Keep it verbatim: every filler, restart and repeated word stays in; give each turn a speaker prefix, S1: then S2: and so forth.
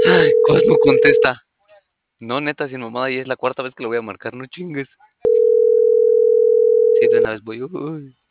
S1: Ay, Cosmo contesta. No, neta, sin mamada, y es la cuarta vez que lo voy a marcar, no chingues. Sí, de una vez voy. Uy.